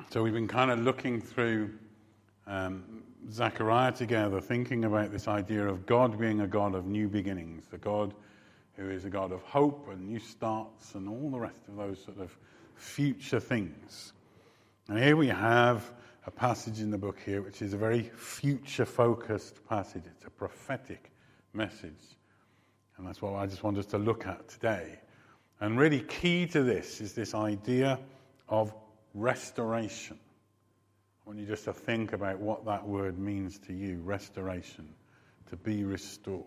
So we've been kind of looking through Zechariah together, thinking about this idea of God being a God of new beginnings, the God who is a God of hope and new starts and all the rest of those sort of future things. And here we have a passage in the book here which is a very future-focused passage. It's a prophetic message. And that's what I just want us to look at today. And really key to this is this idea of restoration. I want you just to think about what that word means to you, restoration, to be restored.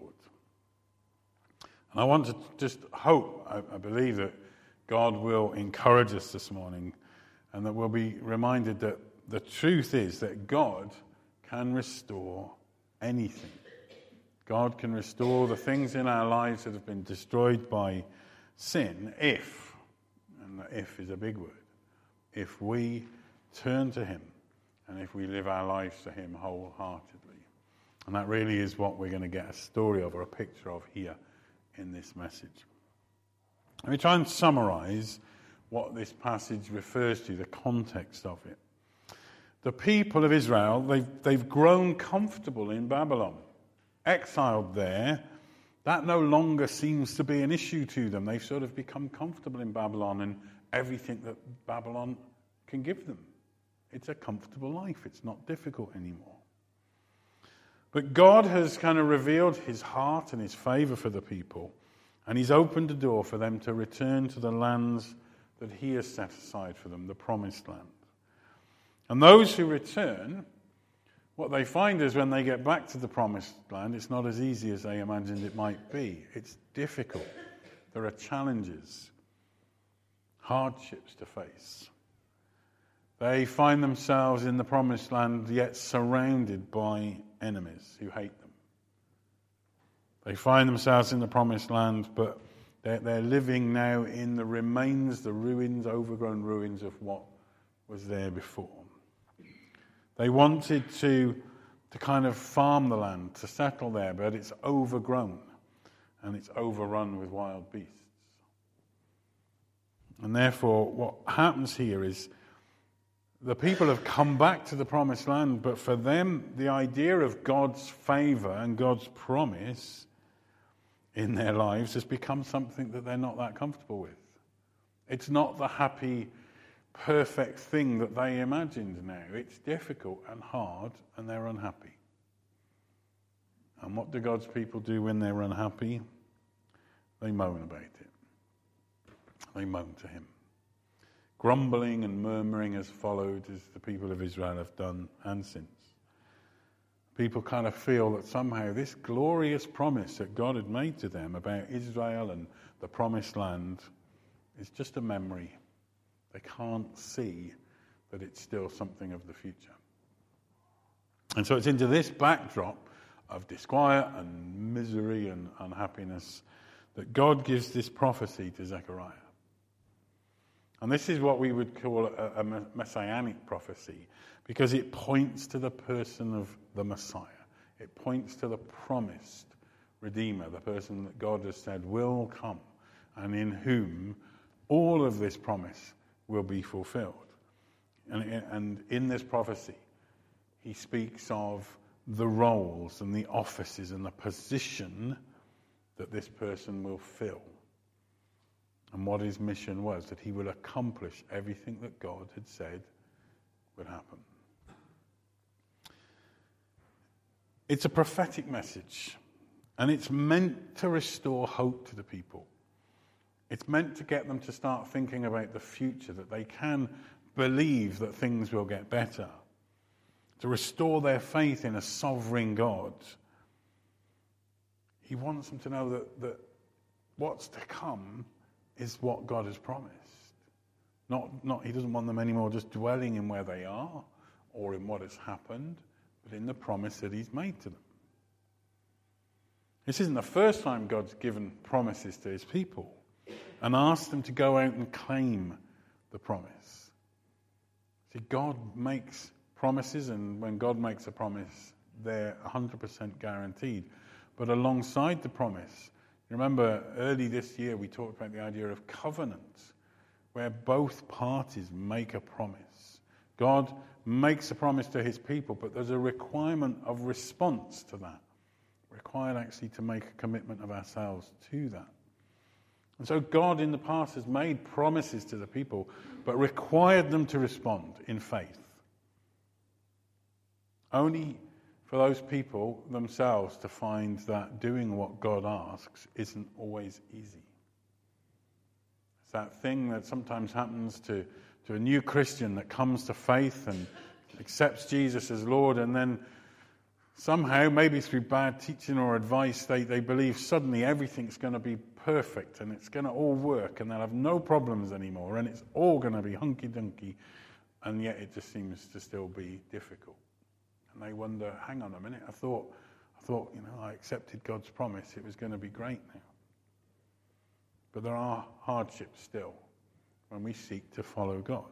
And I want to just hope, I believe that God will encourage us this morning and that we'll be reminded that the truth is that God can restore anything. God can restore the things in our lives that have been destroyed by sin if, and the if is a big word, if we turn to him and if we live our lives to him wholeheartedly. And that really is what we're going to get a story of or a picture of here in this message. Let me try and summarize what this passage refers to, the context of it. The people of Israel, they've grown comfortable in Babylon. Exiled there, that no longer seems to be an issue to them. They've sort of become comfortable in Babylon and everything that Babylon can give them. It's a comfortable life. It's not difficult anymore. But God has kind of revealed his heart and his favor for the people, and he's opened the door for them to return to the lands that he has set aside for them, the promised land. And those who return, what they find is when they get back to the promised land, it's not as easy as they imagined it might be. It's difficult. There are challenges, hardships to face. They find themselves in the promised land, yet surrounded by enemies who hate them. They find themselves in the promised land, but they're living now in the remains, the ruins, overgrown ruins of what was there before. They wanted to kind of farm the land, to settle there, but it's overgrown and it's overrun with wild beasts. And therefore, what happens here is the people have come back to the promised land, but for them, the idea of God's favor and God's promise in their lives has become something that they're not that comfortable with. It's not the happy, perfect thing that they imagined now. It's difficult and hard, and they're unhappy. And what do God's people do when they're unhappy? They moan about it. They moan to him. Grumbling and murmuring has followed, as the people of Israel have done and since. People kind of feel that somehow this glorious promise that God had made to them about Israel and the promised land is just a memory. They can't see that it's still something of the future. And so it's into this backdrop of disquiet and misery and unhappiness that God gives this prophecy to Zechariah. And this is what we would call a messianic prophecy, because it points to the person of the Messiah. It points to the promised Redeemer, the person that God has said will come, and in whom all of this promise will be fulfilled. And in this prophecy, he speaks of the roles and the offices and the position that this person will fill. And what his mission was, that he will accomplish everything that God had said would happen. It's a prophetic message, and it's meant to restore hope to the people. It's meant to get them to start thinking about the future, that they can believe that things will get better, to restore their faith in a sovereign God. He wants them to know that what's to come is what God has promised. Not he doesn't want them anymore just dwelling in where they are or in what has happened, but in the promise that he's made to them. This isn't the first time God's given promises to his people and asked them to go out and claim the promise. See, God makes promises, and when God makes a promise, they're 100% guaranteed. But alongside the promise, remember, early this year we talked about the idea of covenant, where both parties make a promise. God makes a promise to his people, but there's a requirement of response to that. Required actually to make a commitment of ourselves to that. And so God in the past has made promises to the people, but required them to respond in faith. Only for those people themselves to find that doing what God asks isn't always easy. It's that thing that sometimes happens to a new Christian that comes to faith and accepts Jesus as Lord, and then somehow, maybe through bad teaching or advice, they believe suddenly everything's going to be perfect and it's going to all work and they'll have no problems anymore and it's all going to be hunky-dunky, and yet it just seems to still be difficult. And they wonder, hang on a minute, I thought, I accepted God's promise, it was going to be great now. But there are hardships still when we seek to follow God.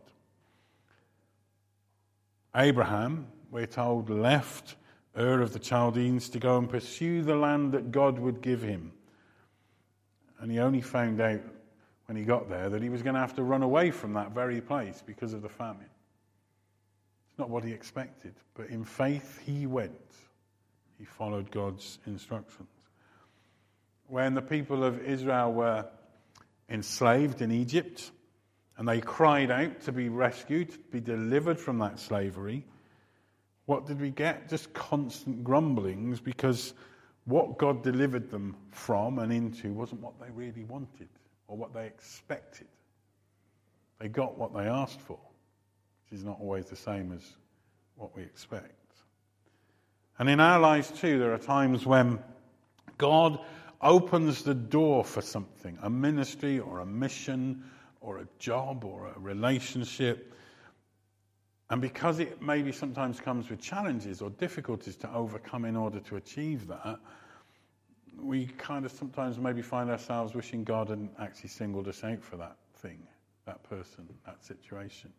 Abraham, we're told, left Ur of the Chaldeans to go and pursue the land that God would give him. And he only found out when he got there that he was going to have to run away from that very place because of the famine. It's not what he expected, but in faith he went. He followed God's instructions. When the people of Israel were enslaved in Egypt, and they cried out to be rescued, to be delivered from that slavery, what did we get? Just constant grumblings, because what God delivered them from and into wasn't what they really wanted or what they expected. They got what they asked for, which is not always the same as what we expect. And in our lives too, there are times when God opens the door for something, a ministry or a mission or a job or a relationship. And because it maybe sometimes comes with challenges or difficulties to overcome in order to achieve that, we kind of sometimes maybe find ourselves wishing God hadn't actually singled us out for that thing, that person, that situation.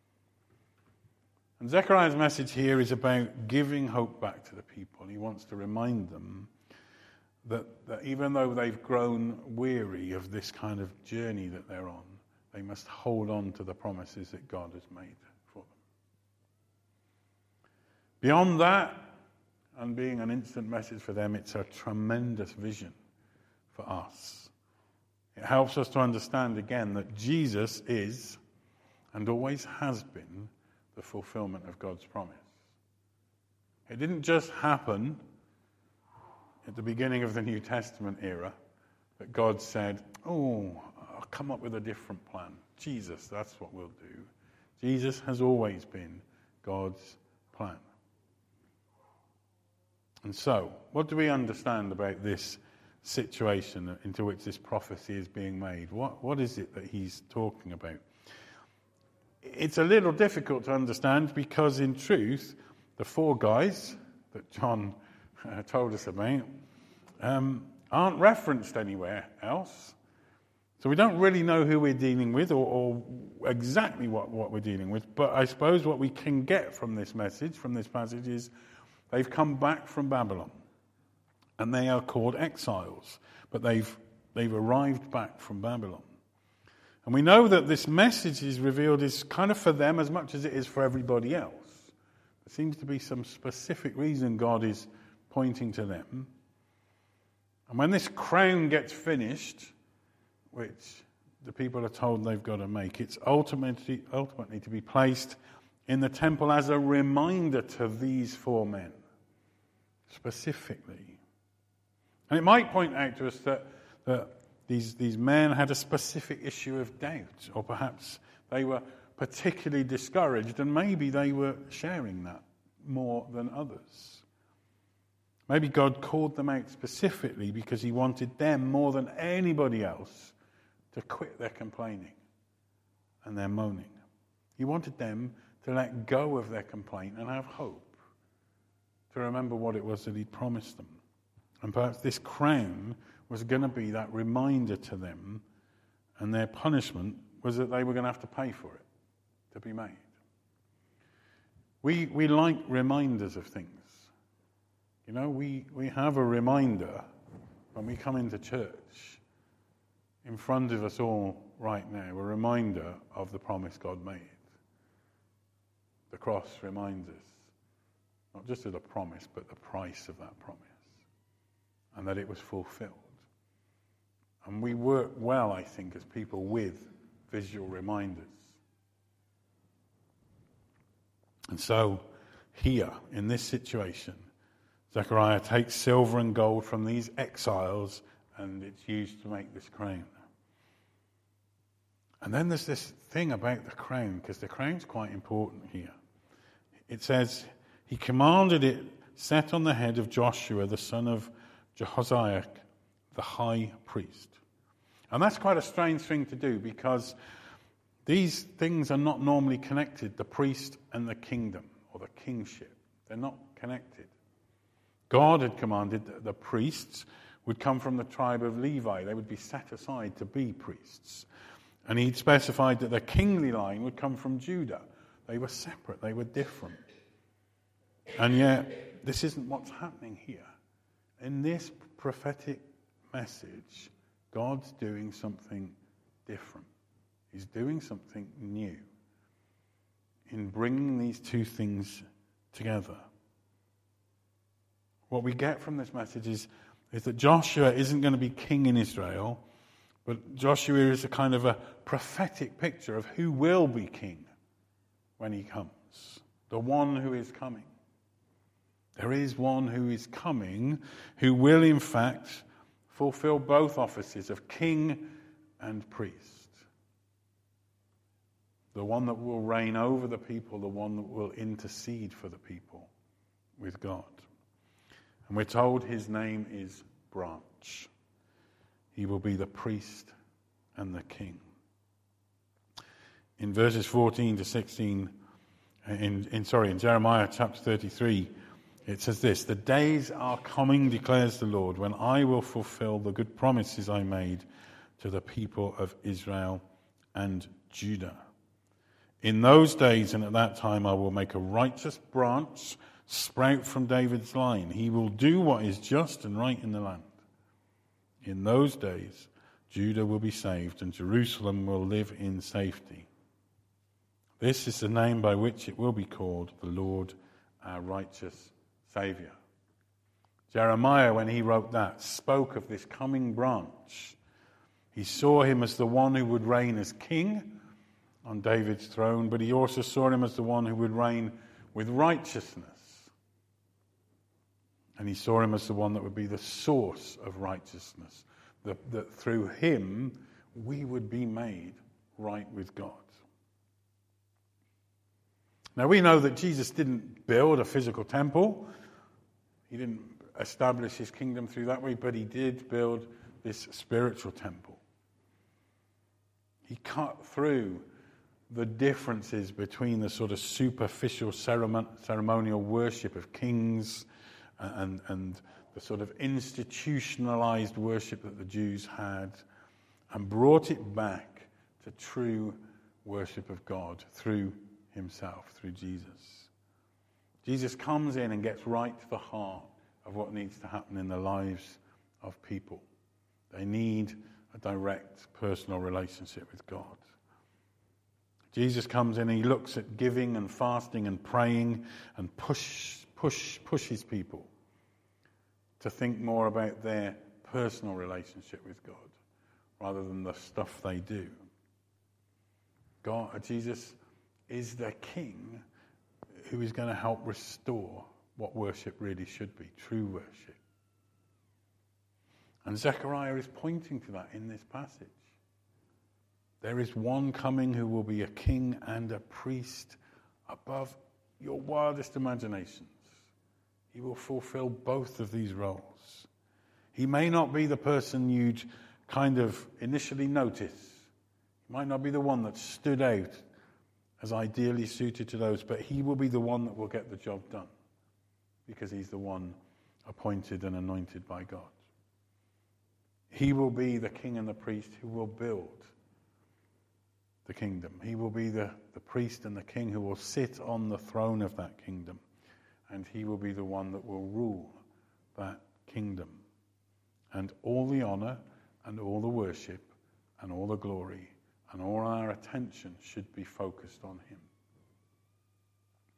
And Zechariah's message here is about giving hope back to the people. He wants to remind them that even though they've grown weary of this kind of journey that they're on, they must hold on to the promises that God has made for them. Beyond that, and being an instant message for them, it's a tremendous vision for us. It helps us to understand again that Jesus is, and always has been, the fulfillment of God's promise. It didn't just happen at the beginning of the New Testament era that God said, I'll come up with a different plan. Jesus, that's what we'll do. Jesus has always been God's plan. And so, what do we understand about this situation into which this prophecy is being made? What is it that he's talking about? It's a little difficult to understand because, in truth, the four guys that John told us about aren't referenced anywhere else. So we don't really know who we're dealing with or exactly what we're dealing with. But I suppose what we can get from this message, from this passage, is they've come back from Babylon. And they are called exiles. But they've arrived back from Babylon. And we know that this message is revealed is kind of for them as much as it is for everybody else. There seems to be some specific reason God is pointing to them. And when this crown gets finished, which the people are told they've got to make, it's ultimately to be placed in the temple as a reminder to these four men, specifically. And it might point out to us that these men had a specific issue of doubt, or perhaps they were particularly discouraged, and maybe they were sharing that more than others. Maybe God called them out specifically because he wanted them more than anybody else to quit their complaining and their moaning. He wanted them to let go of their complaint and have hope, to remember what it was that he'd promised them. And perhaps this crown was going to be that reminder to them, and their punishment was that they were going to have to pay for it to be made. We like reminders of things. You know, we have a reminder when we come into church in front of us all right now, a reminder of the promise God made. the cross reminds us not just of the promise, but the price of that promise, and that it was fulfilled. And we work well, I think, as people with visual reminders. And so, here, in this situation, Zechariah takes silver and gold from these exiles, and it's used to make this crown. And then there's this thing about the crown, because the crown's quite important here. It says, he commanded it set on the head of Joshua, the son of Jehozadak, the high priest. And that's quite a strange thing to do, because these things are not normally connected, the priest and the kingdom, or the kingship. They're not connected. God had commanded that the priests would come from the tribe of Levi. They would be set aside to be priests. And he'd specified that the kingly line would come from Judah. They were separate. They were different. And yet, this isn't what's happening here. In this prophetic message, God's doing something different. He's doing something new in bringing these two things together. What we get from this message is that Joshua isn't going to be king in Israel, but Joshua is a kind of a prophetic picture of who will be king when he comes. The one who is coming. There is one who is coming who will, in fact, fulfill both offices of king and priest. The one that will reign over the people, the one that will intercede for the people with God. And we're told his name is Branch. He will be the priest and the king. In verses 14 to 16, in Jeremiah chapter 33, it says this, the days are coming, declares the Lord, when I will fulfill the good promises I made to the people of Israel and Judah. In those days and at that time I will make a righteous branch sprout from David's line. He will do what is just and right in the land. In those days, Judah will be saved and Jerusalem will live in safety. This is the name by which it will be called, the Lord, our righteous Saviour. Jeremiah, when he wrote that, spoke of this coming branch. He saw him as the one who would reign as king on David's throne, but he also saw him as the one who would reign with righteousness. And he saw him as the one that would be the source of righteousness, that through him we would be made right with God. Now we know that Jesus didn't build a physical temple. He didn't establish his kingdom through that way, but he did build this spiritual temple. He cut through the differences between the sort of superficial ceremonial worship of kings and the sort of institutionalized worship that the Jews had, and brought it back to true worship of God through himself, through Jesus. Jesus comes in and gets right to the heart of what needs to happen in the lives of people. They need a direct personal relationship with God. Jesus comes in and he looks at giving and fasting and praying and pushes people to think more about their personal relationship with God rather than the stuff they do. Jesus is the king who is going to help restore what worship really should be, true worship. And Zechariah is pointing to that in this passage. There is one coming who will be a king and a priest above your wildest imaginations. He will fulfill both of these roles. He may not be the person you'd kind of initially notice. He might not be the one that stood out as ideally suited to those, but he will be the one that will get the job done because he's the one appointed and anointed by God. He will be the king and the priest who will build the kingdom. He will be the priest and the king who will sit on the throne of that kingdom, and he will be the one that will rule that kingdom. And all the honor and all the worship and all the glory and all our attention should be focused on him.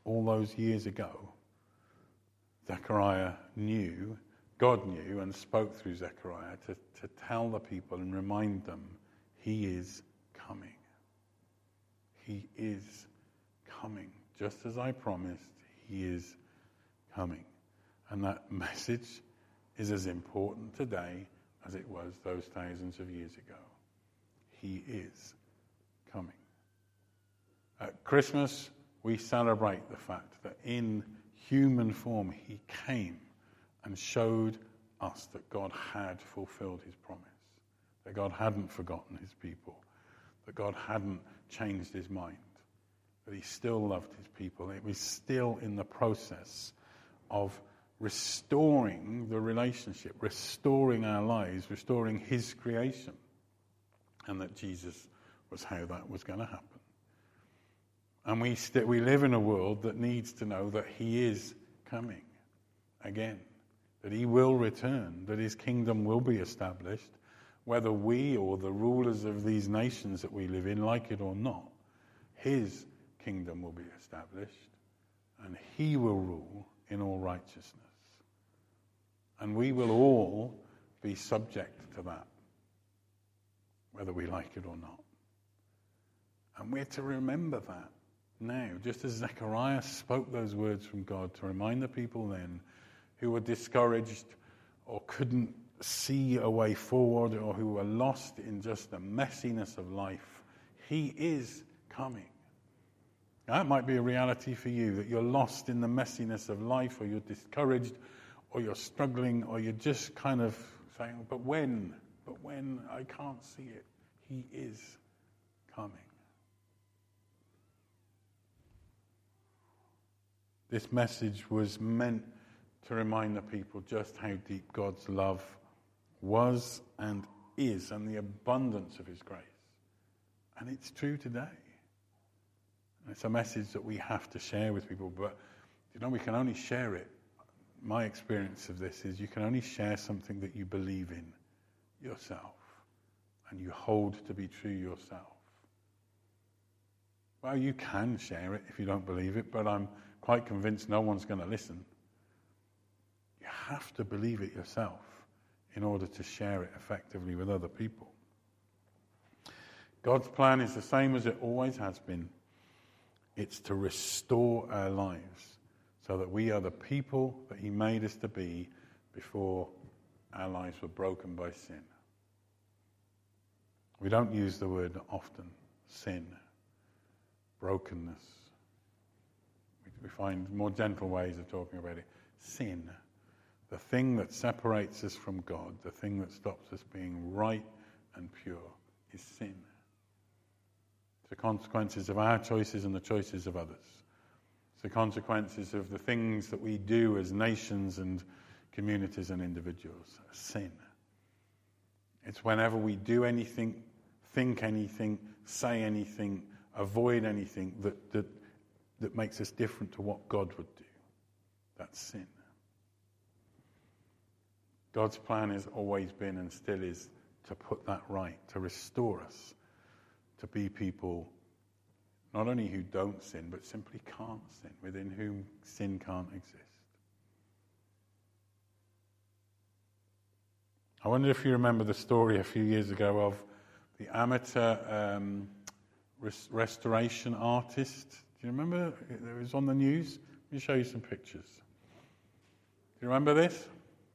all those years ago, Zechariah knew, God knew, and spoke through Zechariah to tell the people and remind them, he is coming. He is coming. Just as I promised, he is coming. And that message is as important today as it was those thousands of years ago. He is coming. At Christmas, we celebrate the fact that in human form, he came and showed us that God had fulfilled his promise, that God hadn't forgotten his people, that God hadn't changed his mind, that he still loved his people. It was still in the process of restoring the relationship, restoring our lives, restoring his creation, and that Jesus was how that was going to happen. And we live in a world that needs to know that he is coming again, that he will return, that his kingdom will be established, whether we or the rulers of these nations that we live in like it or not. His kingdom will be established, and he will rule in all righteousness. And we will all be subject to that, whether we like it or not. And we're to remember that now, just as Zechariah spoke those words from God to remind the people then who were discouraged or couldn't see a way forward or who were lost in just the messiness of life. He is coming. That might be a reality for you, that you're lost in the messiness of life, or you're discouraged, or you're struggling, or you're just kind of saying, but when? I can't see it. He is coming. This message was meant to remind the people just how deep God's love was and is, and the abundance of his grace. And it's true today. And it's a message that we have to share with people, but we can only share it. My experience of this is you can only share something that you believe in yourself and you hold to be true yourself. Well, you can share it if you don't believe it, but I'm quite convinced no one's going to listen. You have to believe it yourself in order to share it effectively with other people. God's plan is the same as it always has been. It's to restore our lives so that we are the people that he made us to be before our lives were broken by sin. We don't use the word often, sin, brokenness. We find more gentle ways of talking about it. Sin, the thing that separates us from God, the thing that stops us being right and pure, is sin. It's the consequences of our choices and the choices of others. It's the consequences of the things that we do as nations and communities and individuals. Sin. It's whenever we do anything, think anything, say anything, avoid anything that makes us different to what God would do. That's sin. God's plan has always been and still is to put that right, to restore us, to be people not only who don't sin, but simply can't sin, within whom sin can't exist. I wonder if you remember the story a few years ago of the amateur restoration artist. Do you remember? It was on the news. Let me show you some pictures. Do you remember this?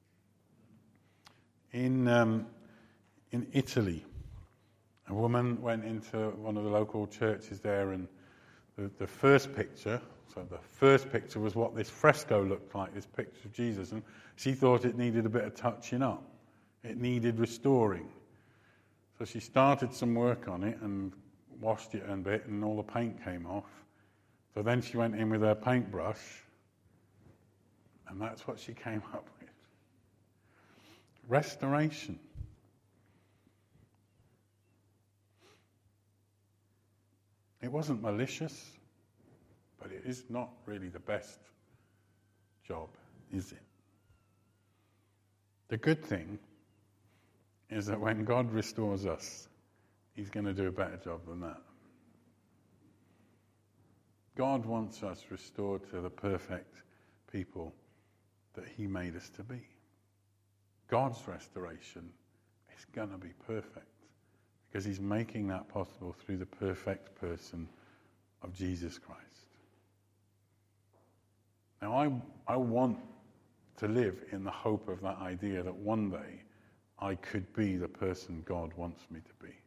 In Italy, a woman went into one of the local churches there, and the first picture was what this fresco looked like, this picture of Jesus, and she thought it needed a bit of touching up. It needed restoring. So she started some work on it and washed it a bit, and all the paint came off. So then she went in with her paintbrush, and that's what she came up with. Restoration. It wasn't malicious, but it is not really the best job, is it? The good thing is that when God restores us, he's going to do a better job than that. God wants us restored to the perfect people that he made us to be. God's restoration is going to be perfect because he's making that possible through the perfect person of Jesus Christ. Now, I want to live in the hope of that idea that one day I could be the person God wants me to be.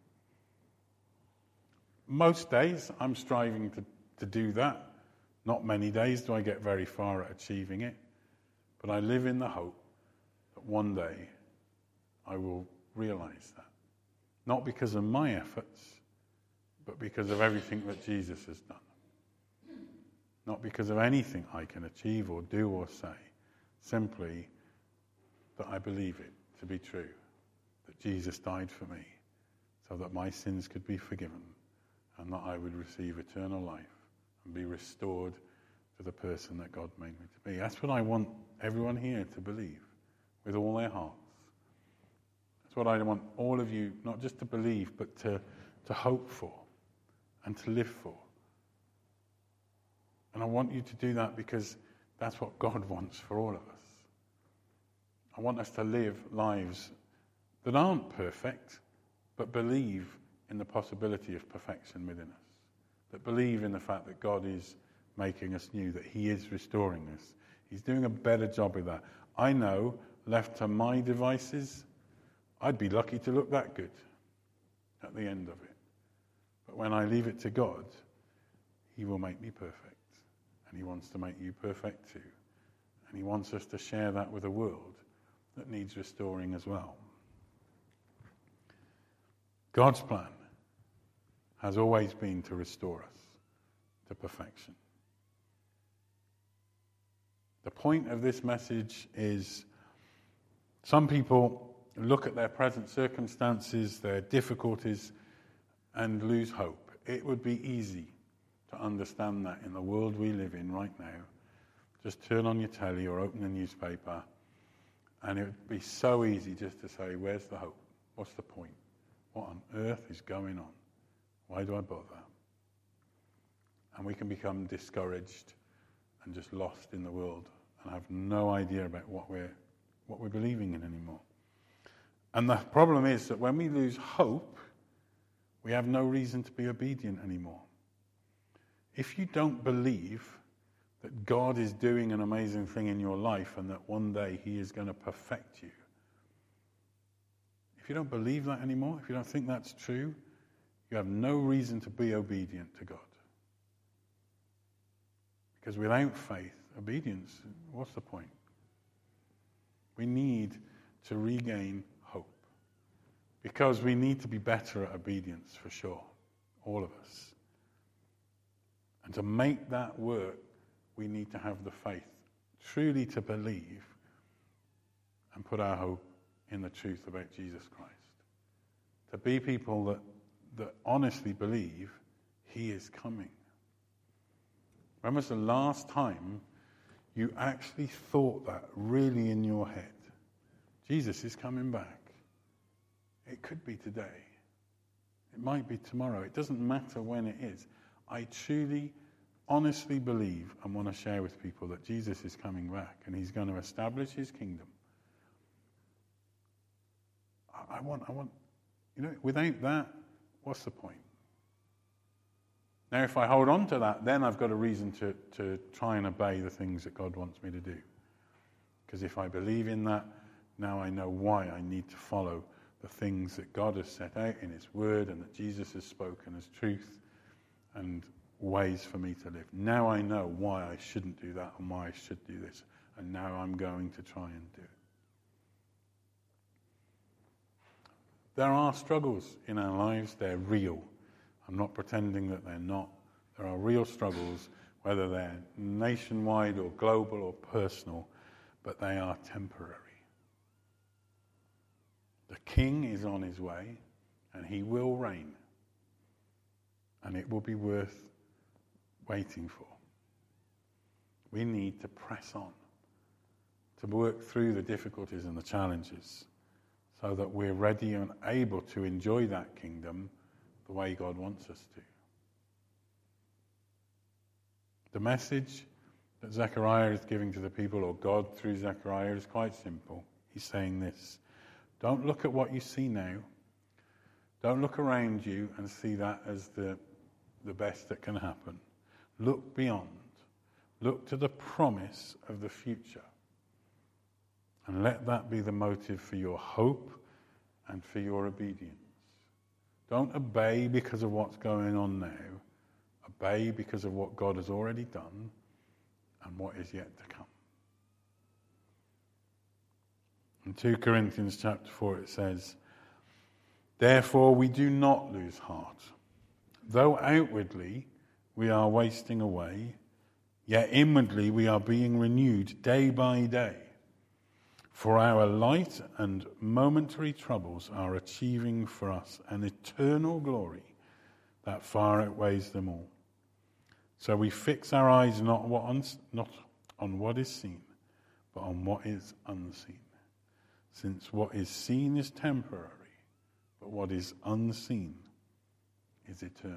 Most days I'm striving to do that. Not many days do I get very far at achieving it. But I live in the hope that one day I will realize that. Not because of my efforts, but because of everything that Jesus has done. Not because of anything I can achieve or do or say. Simply that I believe it to be true. That Jesus died for me so that my sins could be forgiven and that I would receive eternal life and be restored to the person that God made me to be. That's what I want everyone here to believe with all their hearts. That's what I want all of you not just to believe, but to hope for and to live for. And I want you to do that because that's what God wants for all of us. I want us to live lives that aren't perfect, but believe in the possibility of perfection within us. That believe in the fact that God is making us new, that he is restoring us. He's doing a better job with that. I know, left to my devices, I'd be lucky to look that good at the end of it. But when I leave it to God, he will make me perfect. And he wants to make you perfect too. And he wants us to share that with a world that needs restoring as well. God's plan has always been to restore us to perfection. The point of this message is some people look at their present circumstances, their difficulties, and lose hope. It would be easy to understand that in the world we live in right now. Just turn on your telly or open a newspaper, and it would be so easy just to say, where's the hope? What's the point? What on earth is going on? Why do I bother? And we can become discouraged and just lost in the world and have no idea about what we're believing in anymore. And the problem is that when we lose hope, we have no reason to be obedient anymore. If you don't believe that God is doing an amazing thing in your life and that one day he is going to perfect you, if you don't believe that anymore, if you don't think that's true, you have no reason to be obedient to God. Because without faith, obedience, what's the point? We need to regain hope. Because we need to be better at obedience, for sure. All of us. And to make that work, we need to have the faith truly to believe and put our hope in the truth about Jesus Christ. To be people that honestly believe he is coming. When was the last time you actually thought that really in your head? Jesus is coming back. It could be today. It might be tomorrow. It doesn't matter when it is. I truly, honestly believe and want to share with people that Jesus is coming back and he's going to establish his kingdom. I want, without that, what's the point? Now, if I hold on to that, then I've got a reason to try and obey the things that God wants me to do. Because if I believe in that, now I know why I need to follow the things that God has set out in his word and that Jesus has spoken as truth and ways for me to live. Now I know why I shouldn't do that and why I should do this. And now I'm going to try and do it. There are struggles in our lives. They're real. I'm not pretending that they're not. There are real struggles, whether they're nationwide or global or personal, but they are temporary. The King is on his way, and he will reign. And it will be worth waiting for. We need to press on, to work through the difficulties and the challenges, so that we're ready and able to enjoy that kingdom the way God wants us to. The message that Zechariah is giving to the people, or God through Zechariah, is quite simple. He's saying this: don't look at what you see now. Don't look around you and see that as the best that can happen. Look beyond. Look to the promise of the future. And let that be the motive for your hope and for your obedience. Don't obey because of what's going on now. Obey because of what God has already done and what is yet to come. In 2 Corinthians chapter 4 it says, "Therefore we do not lose heart. Though outwardly we are wasting away, yet inwardly we are being renewed day by day. For our light and momentary troubles are achieving for us an eternal glory that far outweighs them all. So we fix our eyes not on what is seen, but on what is unseen. Since what is seen is temporary, but what is unseen is eternal."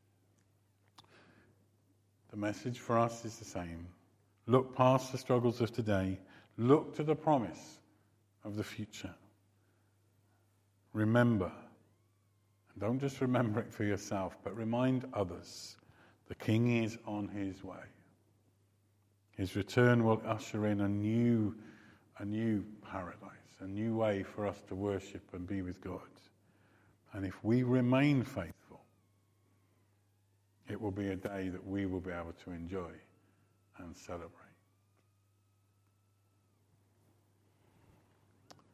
The message for us is the same. Look past the struggles of today. Look to the promise of the future. Remember, and don't just remember it for yourself, but remind others, the King is on his way. His return will usher in a new paradise, a new way for us to worship and be with God. And if we remain faithful, it will be a day that we will be able to enjoy and celebrate.